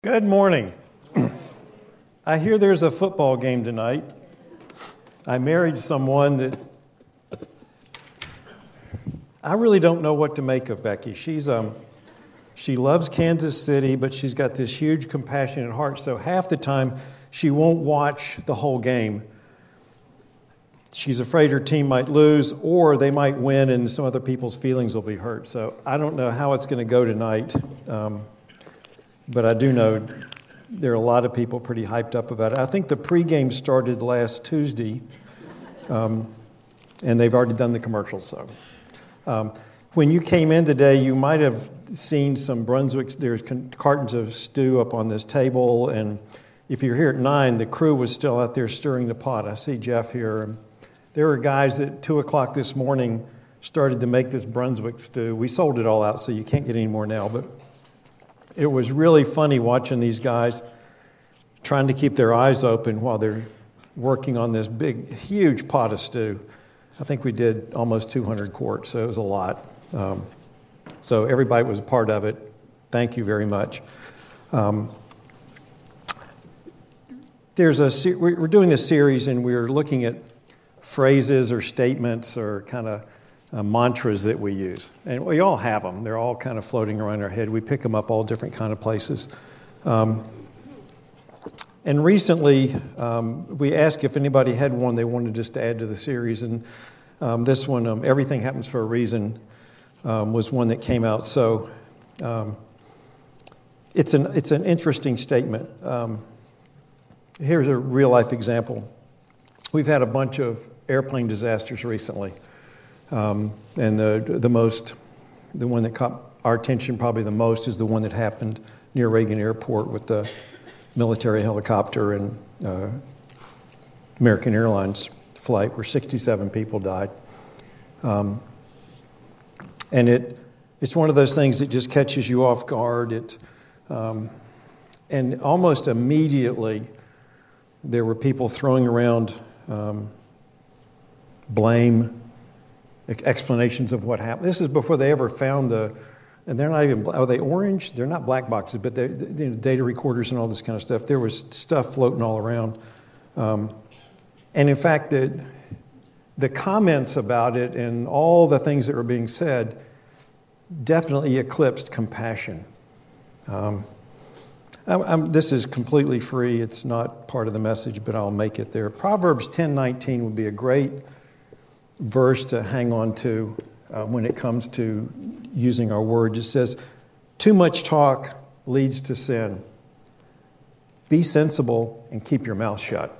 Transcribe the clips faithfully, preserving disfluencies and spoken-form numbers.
Good morning. I hear there's a football game tonight. I married someone that I really don't know what to make of Becky. She's um, she loves Kansas City, but she's got this huge compassionate heart. So half the time she won't watch the whole game. She's afraid her team might lose or they might win and some other people's feelings will be hurt. So I don't know how it's going to go tonight. Um, But I do know there are a lot of people pretty hyped up about it. I think the pregame started last Tuesday, um, and they've already done the commercials. So, um, when you came in today, you might have seen some Brunswick. There's cartons of stew up on this table, and if you're here at nine, the crew was still out there stirring the pot. I see Jeff here. And there were guys at two o'clock this morning started to make this Brunswick stew. We sold it all out, so you can't get any more now, but it was really funny watching these guys trying to keep their eyes open while they're working on this big, huge pot of stew. I think we did almost two hundred quarts, so it was a lot. Um, so everybody was a part of it. Thank you very much. Um, there's a we're doing this series, and we're looking at phrases or statements or kind of Uh, mantras that we use. And we all have them. They're all kind of floating around our head. We pick them up all different kind of places. Um, and recently, um, we asked if anybody had one they wanted just to add to the series. And um, this one, um, Everything Happens for a Reason, um, was one that came out. So um, it's an it's an interesting statement. Um, here's a real-life example. We've had a bunch of airplane disasters recently. Um, and the the most, the one that caught our attention probably the most is the one that happened near Reagan Airport with the military helicopter and uh, American Airlines flight where sixty-seven people died. Um, and it it's one of those things that just catches you off guard. It um, and almost immediately there were people throwing around um, blame, explanations of what happened. This is before they ever found the, and they're not even, are they orange? They're not black boxes, but they, you know, data recorders and all this kind of stuff. There was stuff floating all around. Um, and in fact, the, the comments about it and all the things that were being said definitely eclipsed compassion. Um, I'm, I'm, this is completely free. It's not part of the message, but I'll make it there. Proverbs ten nineteen would be a great verse to hang on to uh, when it comes to using our words. It says, too much talk leads to sin. Be sensible and keep your mouth shut.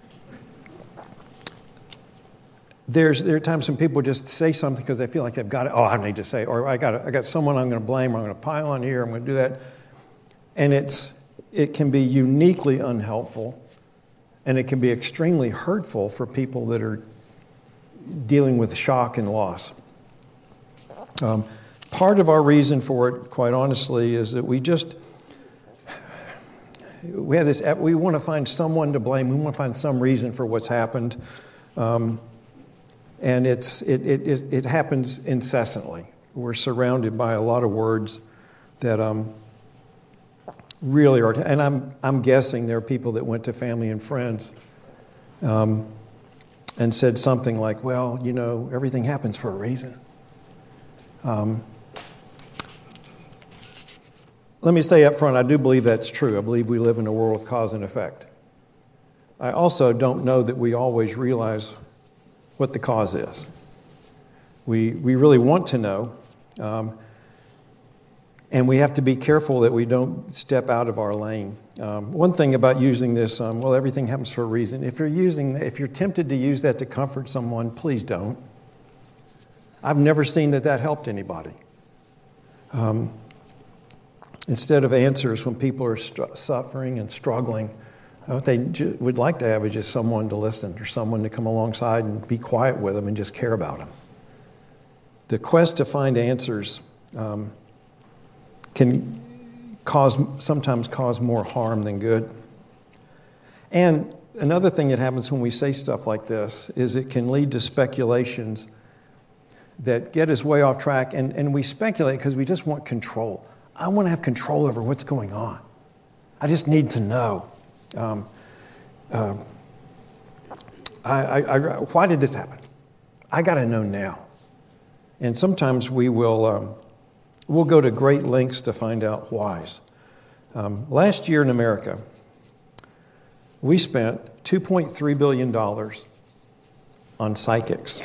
There's there are times when people just say something because they feel like they've got it. Oh, I need to say, or I got I got someone I'm going to blame. Or I'm going to pile on here. I'm going to do that, and it's it can be uniquely unhelpful, and it can be extremely hurtful for people that are dealing with shock and loss. Um, part of our reason for it, quite honestly, is that we just, we have this, we want to find someone to blame. We want to find some reason for what's happened. Um, and it's it, it, it, it happens incessantly. We're surrounded by a lot of words that um, really are, and I'm, I'm guessing there are people that went to family and friends um, and said something like, well, you know, everything happens for a reason. Um, let me say up front, I do believe that's true. I believe we live in a world of cause and effect. I also don't know that we always realize what the cause is. We we really want to know, um, and we have to be careful that we don't step out of our lane. Um, one thing about using this, um, well, everything happens for a reason. If you're using, if you're tempted to use that to comfort someone, please don't. I've never seen that that helped anybody. Um, instead of answers when people are str- suffering and struggling, what they ju- would like to have is just someone to listen or someone to come alongside and be quiet with them and just care about them. The quest to find answers um, can cause sometimes cause more harm than good. And another thing that happens when we say stuff like this is it can lead to speculations that get us way off track, and, and we speculate because we just want control. I want to have control over what's going on. I just need to know. Um, uh, I, I, I, why did this happen? I got to know now. And sometimes we will um, we'll go to great lengths to find out whys. Um, last year in America, we spent two point three billion dollars on psychics.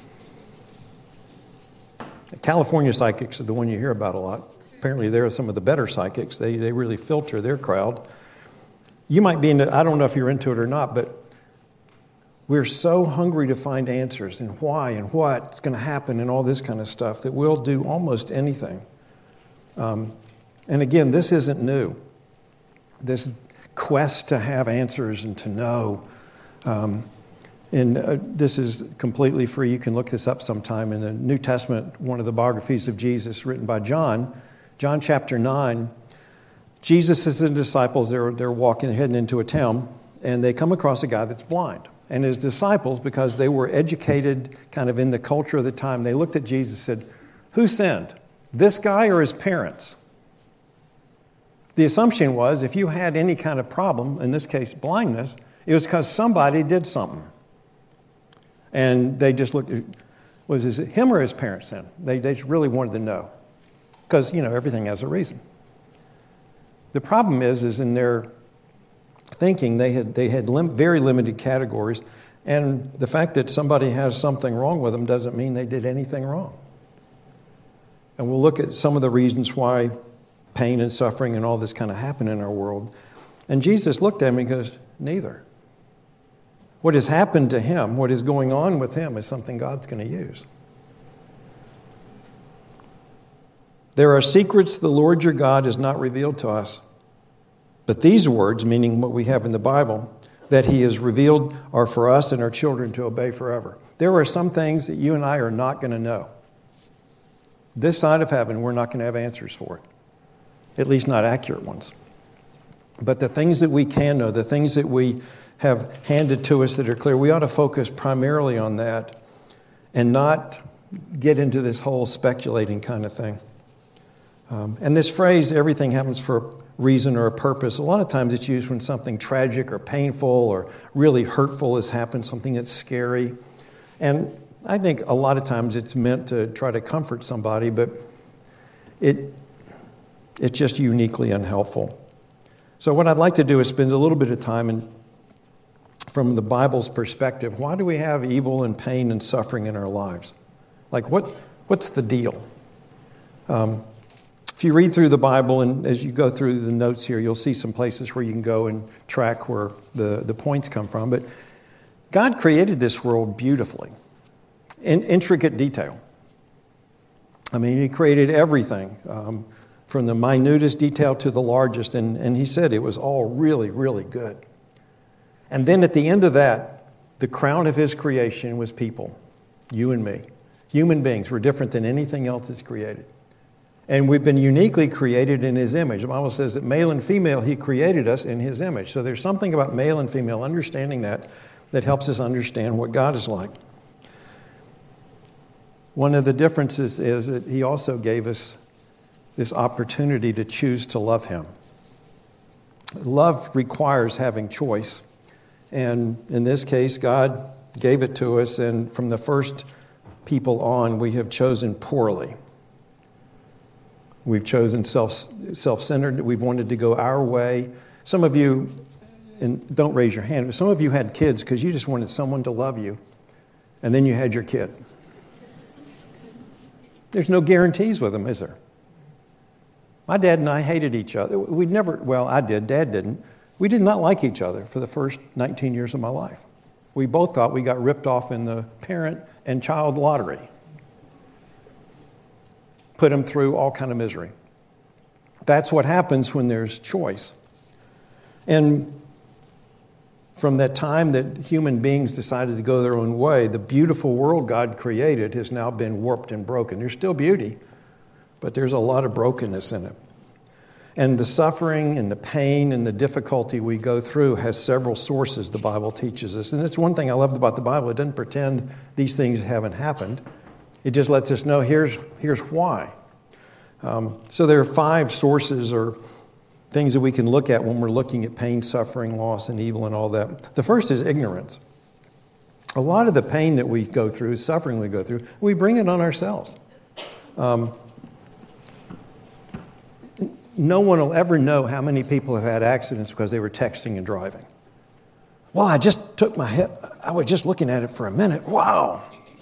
California psychics are the one you hear about a lot. Apparently, they're some of the better psychics. They they really filter their crowd. You might be into, I don't know if you're into it or not, but we're so hungry to find answers and why and what's going to happen and all this kind of stuff that we'll do almost anything. Um, and again, this isn't new. This quest to have answers and to know. Um, and uh, this is completely free. You can look this up sometime in the New Testament, one of the biographies of Jesus written by John. John chapter nine, Jesus and his disciples, they're, they're walking, heading into a town, and they come across a guy that's blind. And his disciples, because they were educated kind of in the culture of the time, they looked at Jesus and said, who sinned, this guy or his parents? The assumption was if you had any kind of problem, in this case blindness, it was because somebody did something. And they just looked, was it him or his parents sin? They, they really wanted to know. Because, you know, everything has a reason. The problem is, is in their thinking, they had they had lim- very limited categories, and the fact that somebody has something wrong with them doesn't mean they did anything wrong. And we'll look at some of the reasons why pain and suffering and all this kind of happen in our world. And Jesus looked at him and goes, neither. What has happened to him, what is going on with him, is something God's going to use. There are secrets the Lord your God has not revealed to us. But these words, meaning what we have in the Bible, that he has revealed are for us and our children to obey forever. There are some things that you and I are not going to know. This side of heaven, we're not going to have answers for it. At least not accurate ones. But the things that we can know, the things that we have handed to us that are clear, we ought to focus primarily on that and not get into this whole speculating kind of thing. Um, and this phrase, everything happens for a reason or a purpose, a lot of times it's used when something tragic or painful or really hurtful has happened, something that's scary. And I think a lot of times it's meant to try to comfort somebody, but it it's just uniquely unhelpful. So what I'd like to do is spend a little bit of time in, from the Bible's perspective, why do we have evil and pain and suffering in our lives? Like what what's the deal? Um, If you read through the Bible, and as you go through the notes here, you'll see some places where you can go and track where the, the points come from. But God created this world beautifully, in intricate detail. I mean, he created everything, um, from the minutest detail to the largest, and, and he said it was all really, really good. And then at the end of that, the crown of his creation was people, you and me. Human beings were different than anything else that's created. And we've been uniquely created in his image. The Bible says that male and female, he created us in his image. So there's something about male and female, understanding that, that helps us understand what God is like. One of the differences is that he also gave us this opportunity to choose to love him. Love requires having choice. And in this case, God gave it to us, and from the first people on, we have chosen poorly. We've chosen self, self-centered. We've wanted to go our way. Some of you, and don't raise your hand, but some of you had kids because you just wanted someone to love you, and then you had your kid. There's no guarantees with them, is there? My dad and I hated each other. We'd never, well, I did, Dad didn't. We did not like each other for the first nineteen years of my life. We both thought we got ripped off in the parent and child lottery. Put them through all kind of misery. That's what happens when there's choice. And from that time that human beings decided to go their own way, the beautiful world God created has now been warped and broken. There's still beauty, but there's a lot of brokenness in it. And the suffering and the pain and the difficulty we go through has several sources, the Bible teaches us. And that's one thing I love about the Bible. It doesn't pretend these things haven't happened. It just lets us know here's, here's why. Um, so there are five sources or things that we can look at when we're looking at pain, suffering, loss, and evil and all that. The first is ignorance. A lot of the pain that we go through, suffering we go through, we bring it on ourselves. Um, no one will ever know how many people have had accidents because they were texting and driving. Well, I just took my hip. I was just looking at it for a minute. Wow.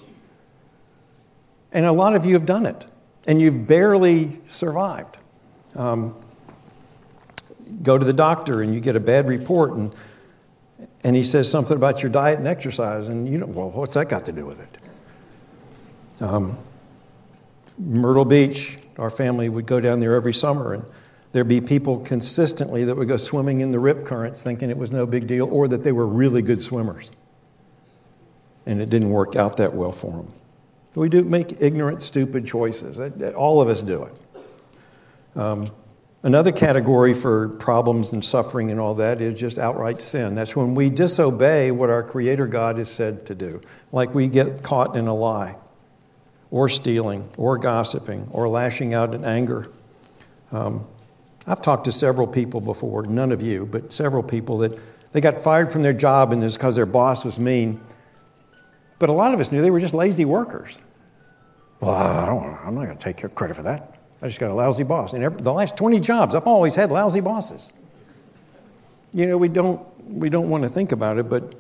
And a lot of you have done it, and you've barely survived. Um, go to the doctor, and you get a bad report, and and he says something about your diet and exercise, and you know, well, what's that got to do with it? Um, Myrtle Beach, our family would go down there every summer, and there'd be people consistently that would go swimming in the rip currents thinking it was no big deal, or that they were really good swimmers. And it didn't work out that well for them. We do make ignorant, stupid choices. All of us do it. Um, another category for problems and suffering and all that is just outright sin. That's when we disobey what our Creator God has said to do. Like we get caught in a lie, or stealing, or gossiping, or lashing out in anger. Um, I've talked to several people before, none of you, but several people that they got fired from their job and it's because their boss was mean. But a lot of us knew they were just lazy workers. Well, I don't, I'm not going to take credit for that. I just got a lousy boss. And every, the last twenty jobs, I've always had lousy bosses. You know, we don't we don't want to think about it, but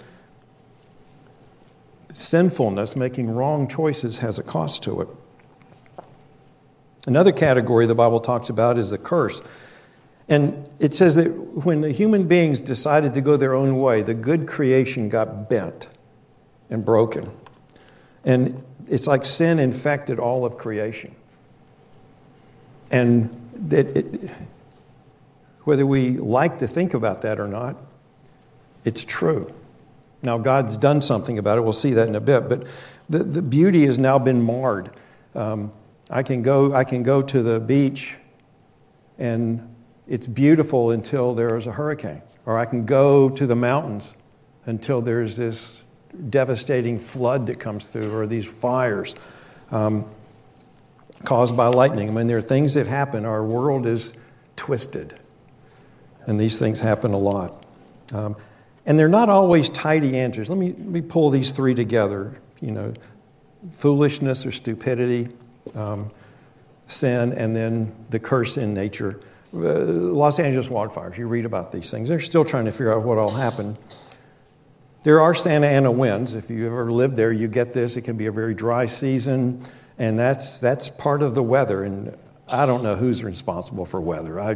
sinfulness, making wrong choices, has a cost to it. Another category the Bible talks about is the curse. And it says that when the human beings decided to go their own way, the good creation got bent and broken. And it's like sin infected all of creation. And it, it, whether we like to think about that or not, it's true. Now, God's done something about it. We'll see that in a bit. But the, the beauty has now been marred. Um, I can go, I can go to the beach and it's beautiful until there's a hurricane. Or I can go to the mountains until there's this devastating flood that comes through, or these fires um, caused by lightning. I mean, there are things that happen. Our world is twisted. And these things happen a lot. Um, and they're not always tidy answers. Let me, let me pull these three together. You know, foolishness or stupidity, um, sin, and then the curse in nature. Uh, Los Angeles wildfires, you read about these things. They're still trying to figure out what all happened. There are Santa Ana winds. If you ever lived there, you get this. It can be a very dry season, and that's that's part of the weather. And I don't know who's responsible for weather. I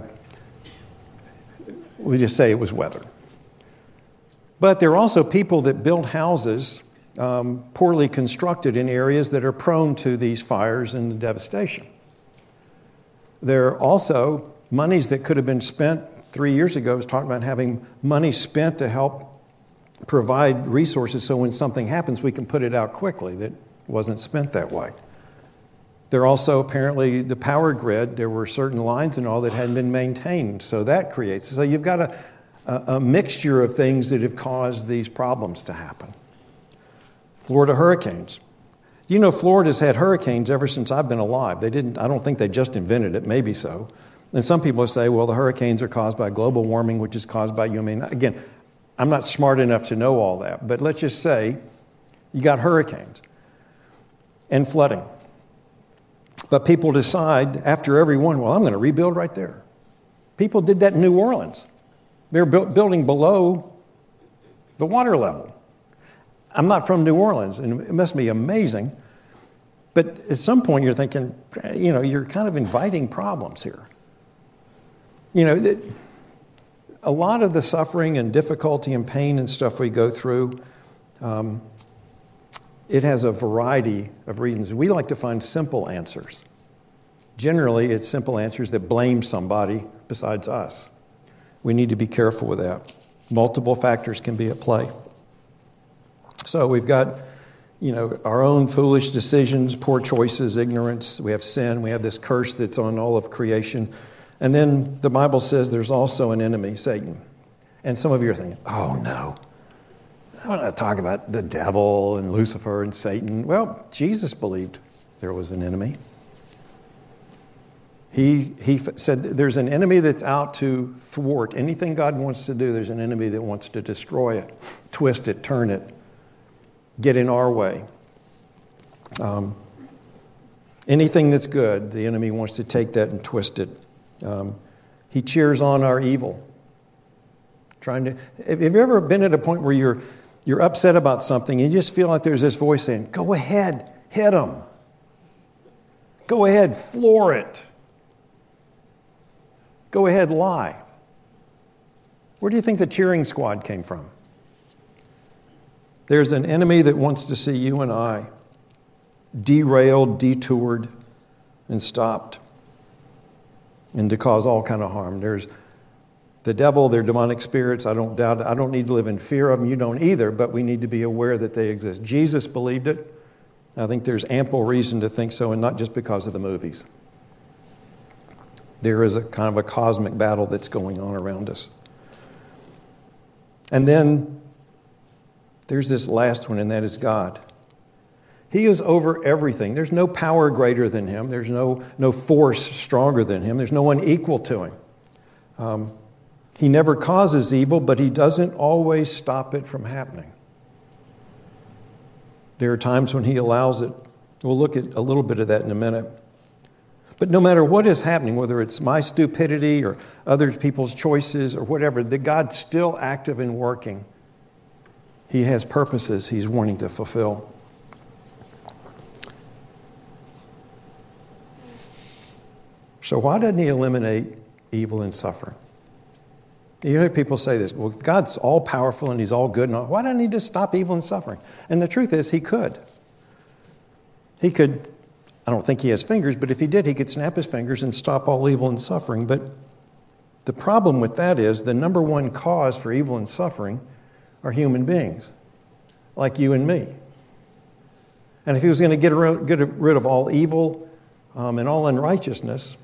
we just say it was weather. But there are also people that build houses um, poorly constructed in areas that are prone to these fires and the devastation. There are also monies that could have been spent three years ago. I was talking about having money spent to help provide resources so when something happens, we can put it out quickly. That wasn't spent that way. There are also apparently the power grid. There were certain lines and all that hadn't been maintained. So that creates, so you've got a, a, a mixture of things that have caused these problems to happen. Florida hurricanes. You know, Florida's had hurricanes ever since I've been alive. They didn't, I don't think they just invented it, maybe so. And some people say, well, the hurricanes are caused by global warming, which is caused by you. I mean, again, I'm not smart enough to know all that, but let's just say you got hurricanes and flooding. But people decide after every one, well, I'm going to rebuild right there. People did that in New Orleans. They were built, building below the water level. I'm not from New Orleans, and it must be amazing. But at some point you're thinking, you know, you're kind of inviting problems here. You know, it, a lot of the suffering and difficulty and pain and stuff we go through, um, it has a variety of reasons. We like to find simple answers. Generally, it's simple answers that blame somebody besides us. We need to be careful with that. Multiple factors can be at play. So we've got, you know, our own foolish decisions, poor choices, ignorance. We have sin. We have this curse that's on all of creation. And then the Bible says there's also an enemy, Satan. And some of you are thinking, oh, no. I want to talk about the devil and Lucifer and Satan. Well, Jesus believed there was an enemy. He, he said there's an enemy that's out to thwart anything God wants to do. There's an enemy that wants to destroy it, twist it, turn it, get in our way. Um, anything that's good, the enemy wants to take that and twist it. Um, he cheers on our evil. Trying to, have you ever been at a point where you're you're upset about something and you just feel like there's this voice saying, "Go ahead, hit them. Go ahead, floor it. Go ahead, lie." Where do you think the cheering squad came from? There's an enemy that wants to see you and I derailed, detoured, and stopped, and to cause all kind of harm. There's the devil, their demonic spirits. I don't doubt it. I don't need to live in fear of them. You don't either, but we need to be aware that they exist. Jesus believed it. I think there's ample reason to think so, and not just because of the movies. There is a kind of a cosmic battle that's going on around us. And then there's this last one, and that is God. He is over everything. There's no power greater than him. There's no, no force stronger than him. There's no one equal to him. Um, he never causes evil, but he doesn't always stop it from happening. There are times when he allows it. We'll look at a little bit of that in a minute. But no matter what is happening, whether it's my stupidity or other people's choices or whatever, the God's still active and working. He has purposes he's wanting to fulfill. So why doesn't he eliminate evil and suffering? You hear people say this, well, God's all powerful and he's all good. And all. Why doesn't he just stop evil and suffering? And the truth is, he could. He could, I don't think he has fingers, but if he did, he could snap his fingers and stop all evil and suffering. But the problem with that is the number one cause for evil and suffering are human beings, like you and me. And if he was going to get rid, get rid of all evil um, and all unrighteousness,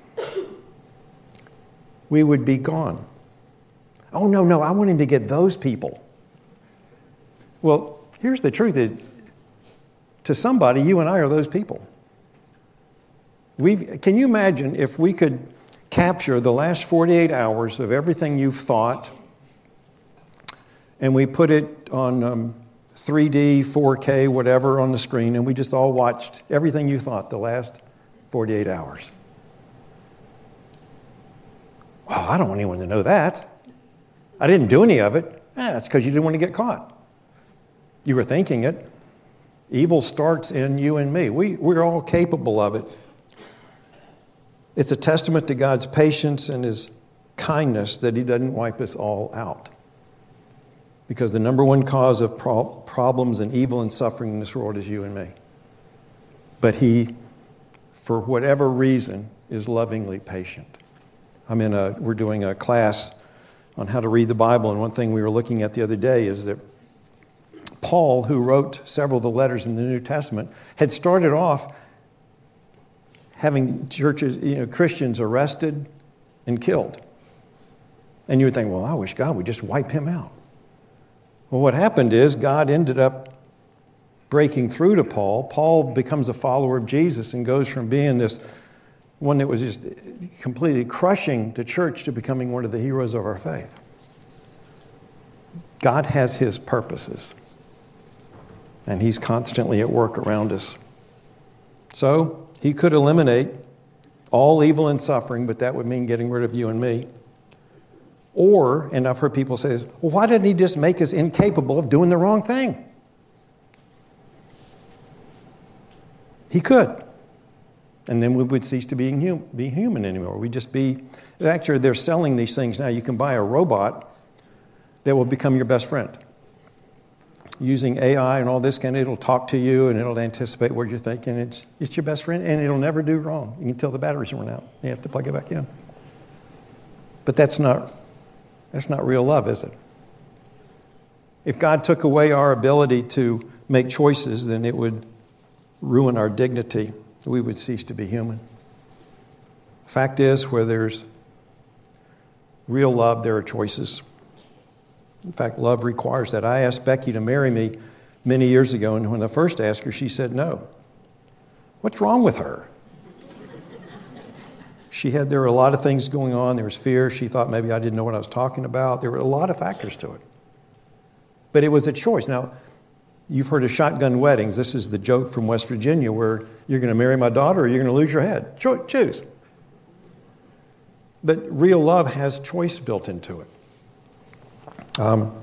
we would be gone. Oh, no, no, I want him to get those people. Well, here's the truth. Is, to somebody, you and I are those people. We've, can you imagine if we could capture the last forty-eight hours of everything you've thought and we put it on um, three D, four K, whatever on the screen, and we just all watched everything you thought the last forty-eight hours? Well, I don't want anyone to know that. I didn't do any of it. Eh, that's because you didn't want to get caught. You were thinking it. Evil starts in you and me. We, we're all capable of it. It's a testament to God's patience and his kindness that he doesn't wipe us all out. Because the number one cause of pro- problems and evil and suffering in this world is you and me. But he, for whatever reason, is lovingly patient. I'm in a, we're doing a class on how to read the Bible, and one thing we were looking at the other day is that Paul, who wrote several of the letters in the New Testament, had started off having churches, you know, Christians arrested and killed. And you would think, well, I wish God would just wipe him out. Well, what happened is God ended up breaking through to Paul. Paul becomes a follower of Jesus and goes from being this one that was just completely crushing the church to becoming one of the heroes of our faith. God has his purposes, and he's constantly at work around us. So he could eliminate all evil and suffering, but that would mean getting rid of you and me. Or, and I've heard people say this, well, why didn't he just make us incapable of doing the wrong thing? He could. And then we would cease to be, hum- be human anymore. We'd just be, actually they're selling these things now. You can buy a robot that will become your best friend. Using A I and all this kind of, it'll talk to you and it'll anticipate what you're thinking. It's, it's your best friend and it'll never do wrong. You can tell the batteries run out. You have to plug it back in. But that's not, that's not real love, is it? If God took away our ability to make choices, then it would ruin our dignity. We would cease to be human. Fact is, where there's real love, there are choices. In fact, love requires that. I asked Becky to marry me many years ago, and when I first asked her, she said no. What's wrong with her? she had, there were a lot of things going on. There was fear. She thought maybe I didn't know what I was talking about. There were a lot of factors to it. But it was a choice. Now, you've heard of shotgun weddings. This is the joke from West Virginia where you're going to marry my daughter or you're going to lose your head. Cho- choose. But real love has choice built into it. Um,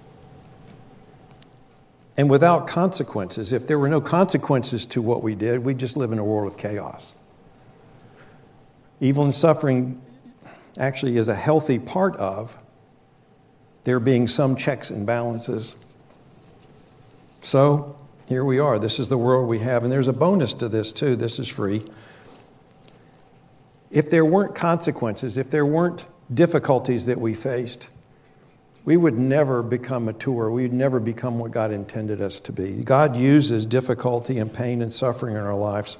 and without consequences, if there were no consequences to what we did, we'd just live in a world of chaos. Evil and suffering actually is a healthy part of there being some checks and balances. So here we are. This is the world we have. And there's a bonus to this too. This is free. If there weren't consequences, if there weren't difficulties that we faced, we would never become mature. We would never become what God intended us to be. God uses difficulty and pain and suffering in our lives.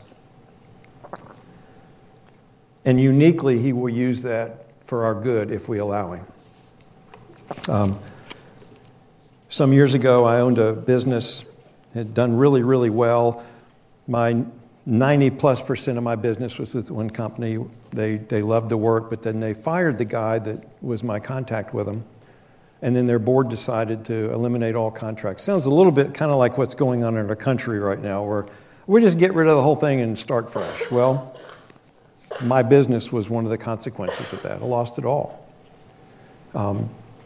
And uniquely, He will use that for our good if we allow Him. Um, some years ago, I owned a business, had done really, really well. My ninety plus percent of my business was with one company. They they loved the work, but then they fired the guy that was my contact with them. And then their board decided to eliminate all contracts. Sounds a little bit kind of like what's going on in our country right now, where we just get rid of the whole thing and start fresh. Well, my business was one of the consequences of that. I lost it all. Um,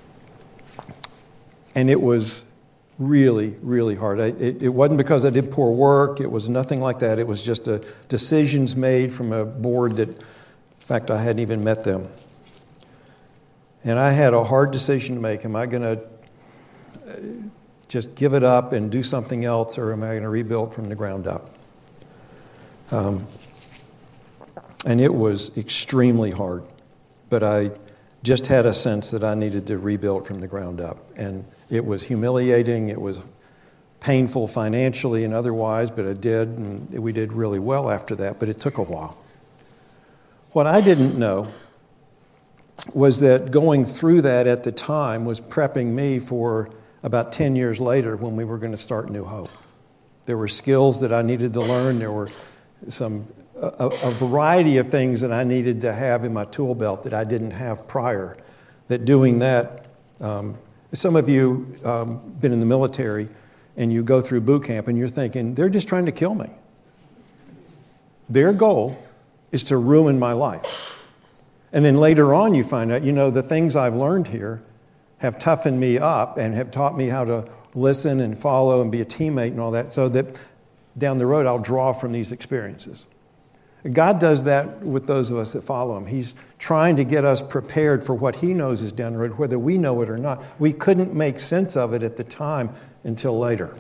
and it was really, really hard. I, it, it wasn't because I did poor work. It was nothing like that. It was just a, decisions made from a board that, in fact, I hadn't even met them. And I had a hard decision to make. Am I going to just give it up and do something else, or am I going to rebuild from the ground up? Um, and it was extremely hard. But I just had a sense that I needed to rebuild from the ground up. And it was humiliating. It was painful financially and otherwise, but I did, and we did really well after that, but it took a while. What I didn't know was that going through that at the time was prepping me for about ten years later when we were going to start New Hope. There were skills that I needed to learn. There were some a, a variety of things that I needed to have in my tool belt that I didn't have prior. That doing that, um, some of you um, been in the military and you go through boot camp and you're thinking, they're just trying to kill me. Their goal is to ruin my life. And then later on you find out, you know, the things I've learned here have toughened me up and have taught me how to listen and follow and be a teammate and all that, so that down the road I'll draw from these experiences. God does that with those of us that follow Him. He's trying to get us prepared for what He knows is down the road, whether we know it or not. We couldn't make sense of it at the time until later.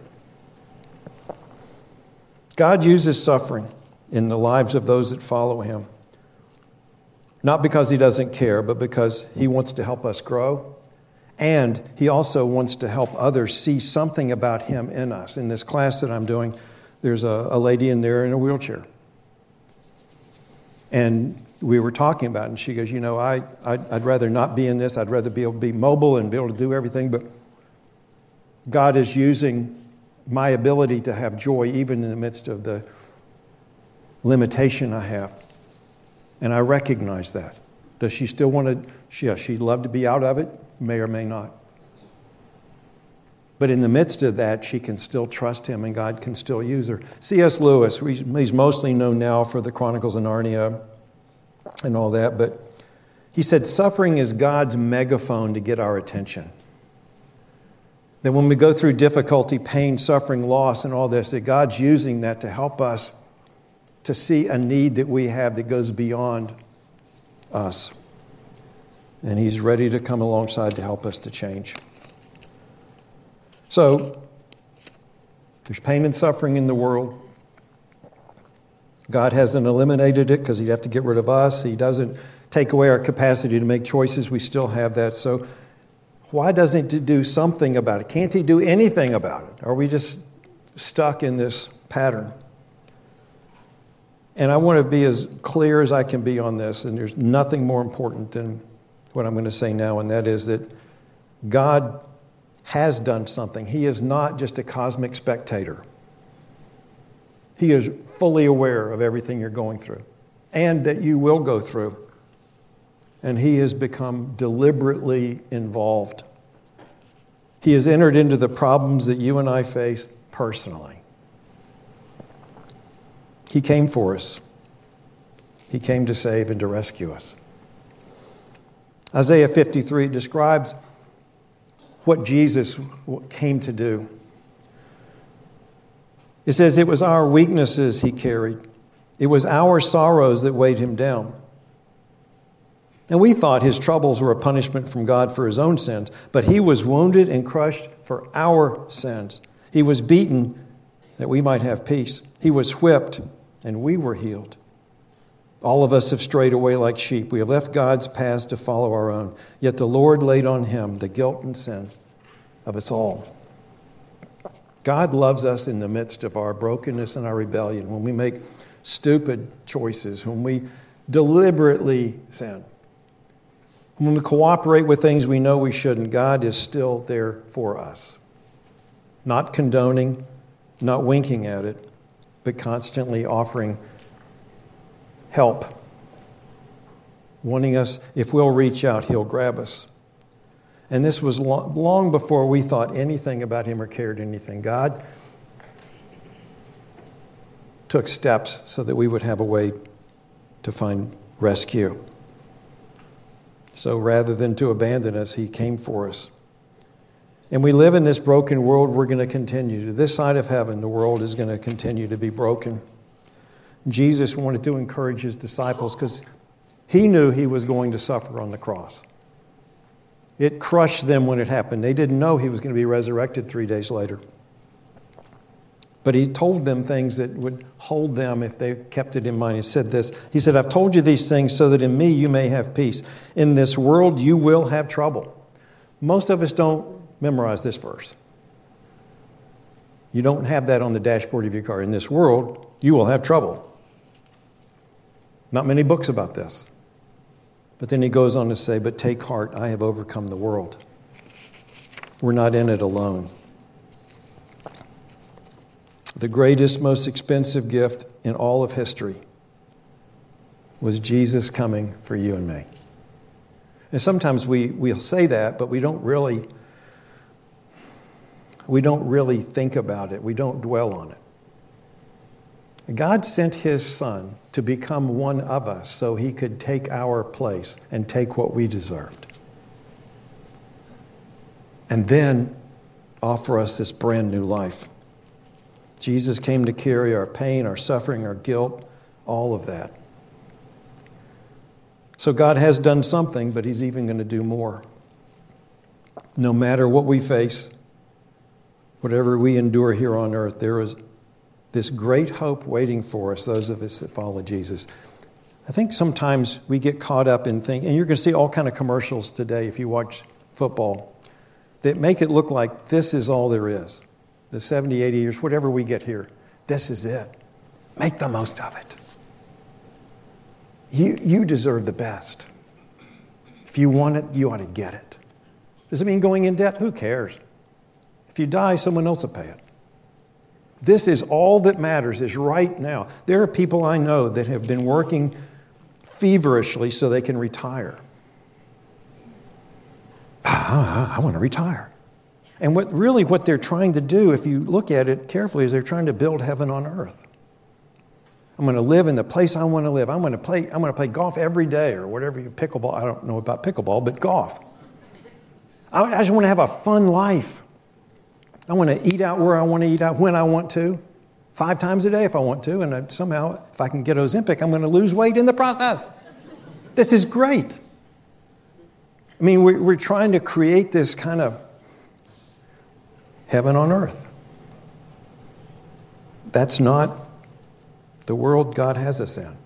God uses suffering in the lives of those that follow Him. Not because He doesn't care, but because He wants to help us grow. And He also wants to help others see something about Him in us. In this class that I'm doing, there's a, a lady in there in a wheelchair. And we were talking about it, and she goes, you know, I, I'd, I'd rather not be in this. I'd rather be able to be mobile and be able to do everything. But God is using my ability to have joy even in the midst of the limitation I have. And I recognize that. Does she still want to? Yeah, she'd love to be out of it, may or may not. But in the midst of that, she can still trust Him and God can still use her. C S Lewis, he's mostly known now for the Chronicles of Narnia and all that, but he said suffering is God's megaphone to get our attention. That when we go through difficulty, pain, suffering, loss, and all this, that God's using that to help us to see a need that we have that goes beyond us. And He's ready to come alongside to help us to change. So, there's pain and suffering in the world. God hasn't eliminated it because He'd have to get rid of us. He doesn't take away our capacity to make choices. We still have that. So, why doesn't He do something about it? Can't He do anything about it? Are we just stuck in this pattern? And I want to be as clear as I can be on this, and there's nothing more important than what I'm going to say now, and that is that God has done something. He is not just a cosmic spectator. He is fully aware of everything you're going through. and that you will go through. And he has become deliberately involved. He has entered into the problems that you and I face personally. He came for us. He came to save and to rescue us. Isaiah fifty-three describes what Jesus came to do. It says, it was our weaknesses he carried. It was our sorrows that weighed him down. And we thought his troubles were a punishment from God for his own sins, but he was wounded and crushed for our sins. He was beaten that we might have peace. He was whipped and we were healed. All of us have strayed away like sheep. We have left God's paths to follow our own. Yet the Lord laid on him the guilt and sin of us all. God loves us in the midst of our brokenness and our rebellion, when we make stupid choices, when we deliberately sin, when we cooperate with things we know we shouldn't. God is still there for us, not condoning, not winking at it, but constantly offering help, wanting us, if we'll reach out, he'll grab us. And this was long, long before we thought anything about him or cared anything. God took steps so that we would have a way to find rescue. So rather than to abandon us, he came for us. And we live in this broken world. We're going to continue. To this side of heaven, the world is going to continue to be broken. Jesus wanted to encourage his disciples because he knew he was going to suffer on the cross. It crushed them when it happened. They didn't know he was going to be resurrected three days later. But he told them things that would hold them if they kept it in mind. He said this. He said, I've told you these things so that in me you may have peace. In this world you will have trouble. Most of us don't memorize this verse. You don't have that on the dashboard of your car. In this world you will have trouble. Not many books about this. But then he goes on to say, but take heart, I have overcome the world. We're not in it alone. The greatest, most expensive gift in all of history was Jesus coming for you and me. And sometimes we, we'll say that, but we don't really, we don't really think about it. We don't dwell on it. God sent his son to become one of us so he could take our place and take what we deserved. And then offer us this brand new life. Jesus came to carry our pain, our suffering, our guilt, all of that. So God has done something, but he's even going to do more. No matter what we face, whatever we endure here on earth, there is this great hope waiting for us, those of us that follow Jesus. I think sometimes we get caught up in things, and you're going to see all kind of commercials today if you watch football, that make it look like this is all there is. The seventy, eighty years, whatever we get here, this is it. Make the most of it. You, you deserve the best. If you want it, you ought to get it. Does it mean going in debt? Who cares? If you die, someone else will pay it. This is all that matters, is right now. There are people I know that have been working feverishly so they can retire. I want to retire. And what really what they're trying to do, if you look at it carefully, is they're trying to build heaven on earth. I'm going to live in the place I want to live. I'm going to play, I'm going to play golf every day or whatever you pickleball. I don't know about pickleball, but golf. I, I just want to have a fun life. I want to eat out where I want to eat out when I want to, five times a day if I want to, and I, somehow, if I can get Ozempic, I'm going to lose weight in the process. This is great. I mean, we're, we're trying to create this kind of heaven on earth. That's not the world God has us in.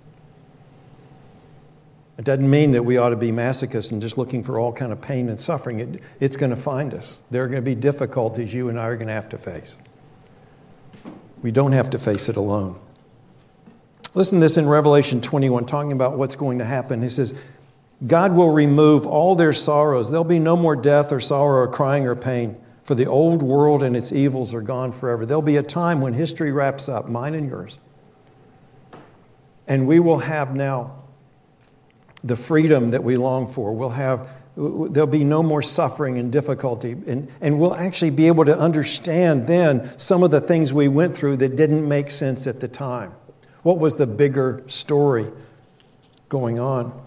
It doesn't mean that we ought to be masochists and just looking for all kind of pain and suffering. It, it's going to find us. There are going to be difficulties you and I are going to have to face. We don't have to face it alone. Listen to this in Revelation twenty-one, talking about what's going to happen. He says, God will remove all their sorrows. There'll be no more death or sorrow or crying or pain, for the old world and its evils are gone forever. There'll be a time when history wraps up, mine and yours. And we will have now the freedom that we long for. We'll have, there'll be no more suffering and difficulty. And, and we'll actually be able to understand then some of the things we went through that didn't make sense at the time. What was the bigger story going on?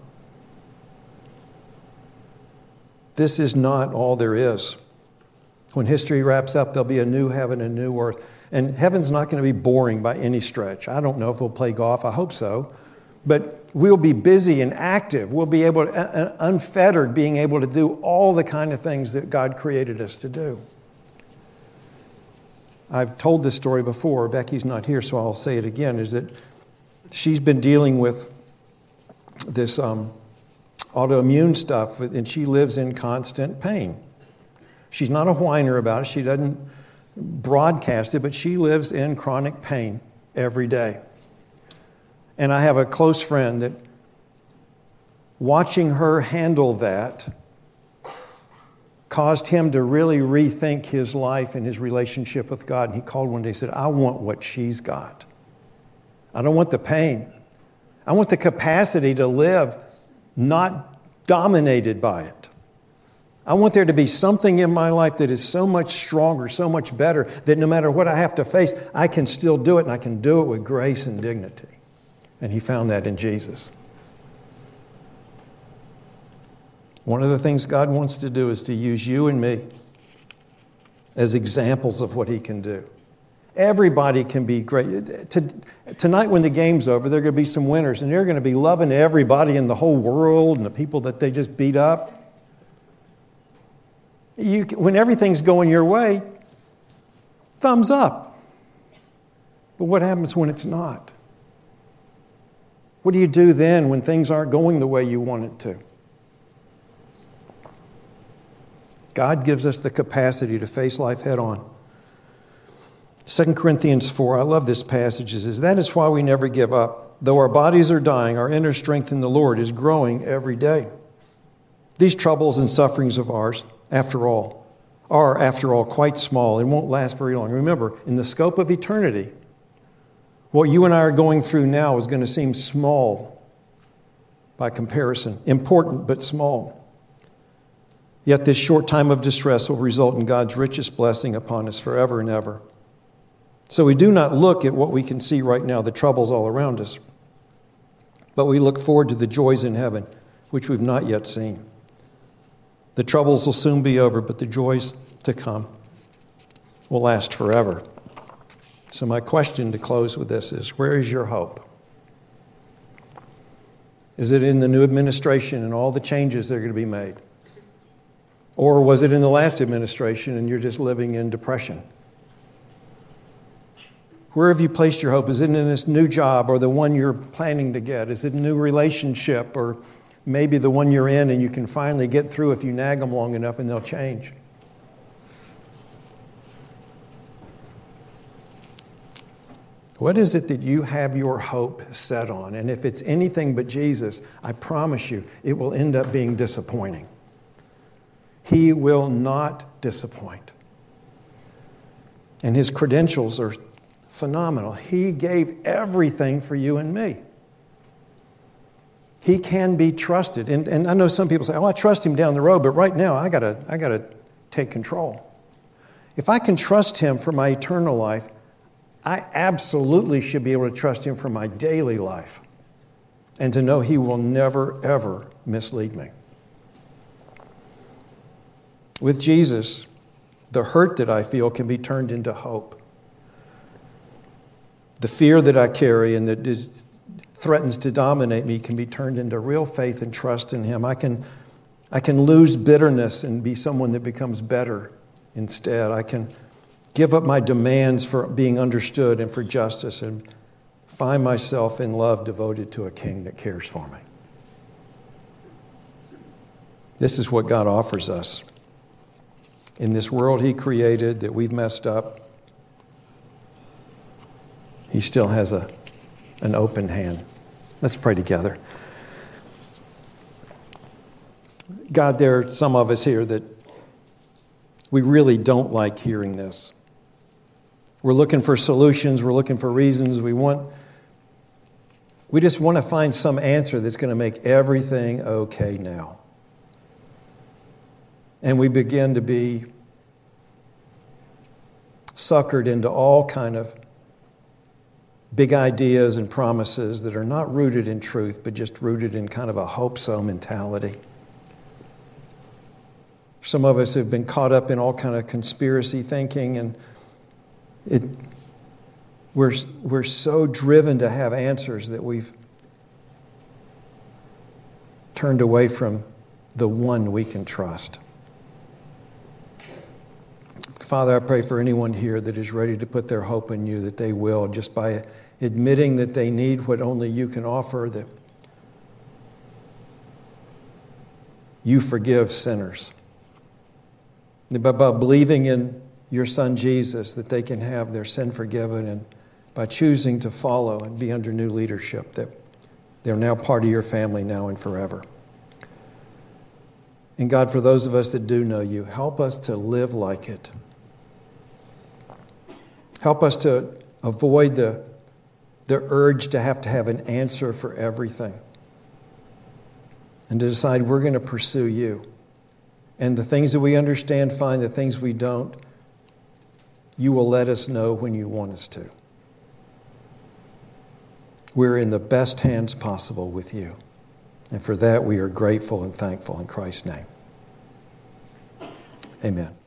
This is not all there is. When history wraps up, there'll be a new heaven and a new earth. And heaven's not going to be boring by any stretch. I don't know if we'll play golf. I hope so. But we'll be busy and active. We'll be able to, uh, unfettered, being able to do all the kind of things that God created us to do. I've told this story before. Becky's not here, so I'll say it again, is that she's been dealing with this um, autoimmune stuff, and she lives in constant pain. She's not a whiner about it. She doesn't broadcast it, but she lives in chronic pain every day. And I have a close friend that watching her handle that caused him to really rethink his life and his relationship with God. And he called one day and said, I want what she's got. I don't want the pain. I want the capacity to live not dominated by it. I want there to be something in my life that is so much stronger, so much better, that no matter what I have to face, I can still do it, and I can do it with grace and dignity. And he found that in Jesus. One of the things God wants to do is to use you and me as examples of what he can do. Everybody can be great. Tonight when the game's over, there are going to be some winners, and they're going to be loving everybody in the whole world and the people that they just beat up. You, when everything's going your way, thumbs up. But what happens when it's not? What do you do then when things aren't going the way you want it to? God gives us the capacity to face life head on. Second Corinthians four, I love this passage, it says, that is why we never give up. Though our bodies are dying, our inner strength in the Lord is growing every day. These troubles and sufferings of ours, after all, are, after all, quite small and won't last very long. Remember, in the scope of eternity, what you and I are going through now is going to seem small by comparison, important but small. Yet this short time of distress will result in God's richest blessing upon us forever and ever. So we do not look at what we can see right now, the troubles all around us, but we look forward to the joys in heaven, which we've not yet seen. The troubles will soon be over, but the joys to come will last forever. So my question to close with this is, where is your hope? Is it in the new administration and all the changes that are going to be made? Or was it in the last administration and you're just living in depression? Where have you placed your hope? Is it in this new job or the one you're planning to get? Is it a new relationship or maybe the one you're in and you can finally get through if you nag them long enough and they'll change? What is it that you have your hope set on? And if it's anything but Jesus, I promise you, it will end up being disappointing. He will not disappoint. And his credentials are phenomenal. He gave everything for you and me. He can be trusted. And, and I know some people say, oh, I trust him down the road, but right now I gotta, I gotta take control. If I can trust him for my eternal life, I absolutely should be able to trust him for my daily life and to know he will never, ever mislead me. With Jesus, the hurt that I feel can be turned into hope. The fear that I carry and that is, threatens to dominate me can be turned into real faith and trust in him. I can, I can lose bitterness and be someone that becomes better instead. I can give up my demands for being understood and for justice and find myself in love devoted to a king that cares for me. This is what God offers us. In this world he created that we've messed up, he still has a, an open hand. Let's pray together. God, there are some of us here that we really don't like hearing this. We're looking for solutions. We're looking for reasons. We want, We just want to find some answer that's going to make everything okay now. And we begin to be suckered into all kind of big ideas and promises that are not rooted in truth, but just rooted in kind of a hope-so mentality. Some of us have been caught up in all kind of conspiracy thinking, and it, we're, we're so driven to have answers that we've turned away from the one we can trust. Father, I pray for anyone here that is ready to put their hope in you, that they will, just by admitting that they need what only you can offer, that you forgive sinners. That by, by believing in your Son Jesus, that they can have their sin forgiven, and by choosing to follow and be under new leadership, that they're now part of your family now and forever. And God, for those of us that do know you, help us to live like it. Help us to avoid the, the urge to have to have an answer for everything, and to decide we're going to pursue you. And the things that we understand, fine. The things we don't, you will let us know when you want us to. We're in the best hands possible with you. And for that we are grateful and thankful in Christ's name. Amen.